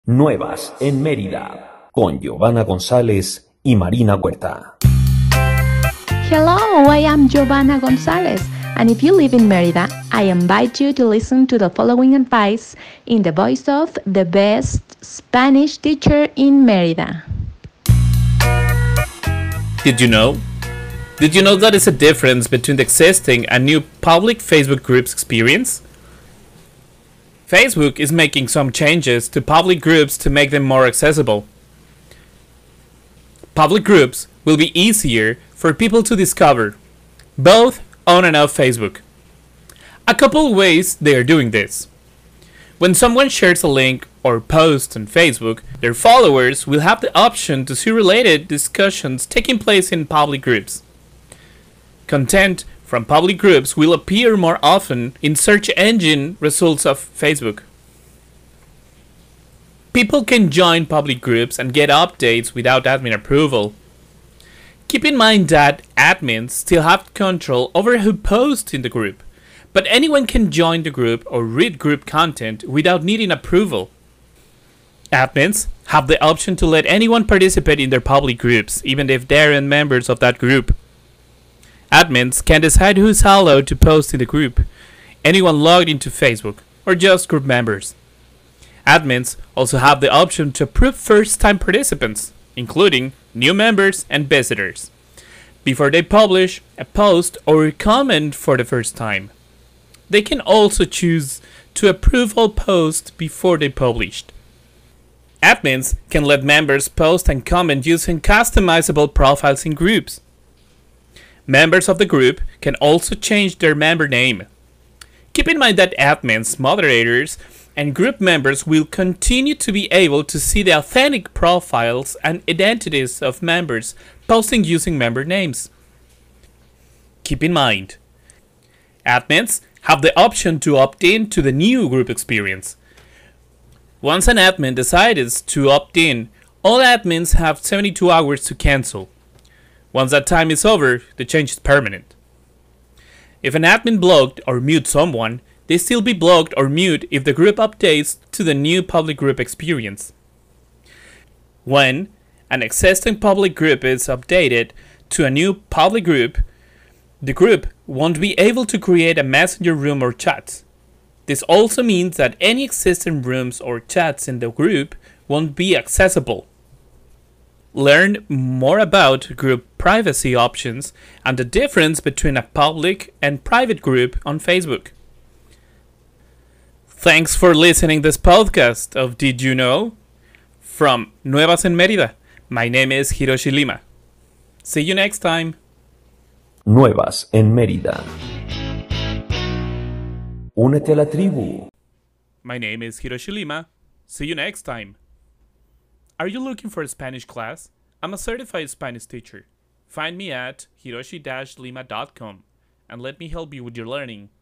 Nuevas en Mérida, con Giovanna González y Marina Huerta. Hello, I am Giovanna Gonzalez, and if you live in Mérida, I invite you to listen to the following advice in the voice of the best Spanish teacher in Mérida. Did you know? Did you know that is a difference between the existing and new public Facebook groups experience? Facebook is making some changes to public groups to make them more accessible. Public groups will be easier for people to discover, both on and off Facebook. A couple ways they are doing this. When someone shares a link or post on Facebook, their followers will have the option to see related discussions taking place in public groups. Content from public groups will appear more often in search engine results of Facebook. People can join public groups and get updates without admin approval. Keep in mind that admins still have control over who posts in the group, but anyone can join the group or read group content without needing approval. Admins have the option to let anyone participate in their public groups, even if they aren't members of that group. Admins can decide who is allowed to post in the group, anyone logged into Facebook, or just group members. Admins also have the option to approve first-time participants, including new members and visitors, before they publish a post or comment for the first time. They can also choose to approve all posts before they published. Admins can let members post and comment using customizable profiles in groups. Members of the group can also change their member name. Keep in mind that admins, moderators, and group members will continue to be able to see the authentic profiles and identities of members posting using member names. Keep in mind, admins have the option to opt in to the new group experience. Once an admin decides to opt in, all admins have 72 hours to cancel. Once that time is over, the change is permanent. If an admin blocked or mute someone, they still be blocked or mute if the group updates to the new public group experience. When an existing public group is updated to a new public group, the group won't be able to create a messenger room or chats. This also means that any existing rooms or chats in the group won't be accessible. Learn more about group privacy options and the difference between a public and private group on Facebook. Thanks for listening this podcast of Did You Know? From Nuevas en Mérida. My name is Hiroshi Lima. See you next time. Nuevas en Mérida. Únete a la tribu. My name is Hiroshi Lima. See you next time. Are you looking for a Spanish class? I'm a certified Spanish teacher. Find me at hiroshi-lima.com and let me help you with your learning.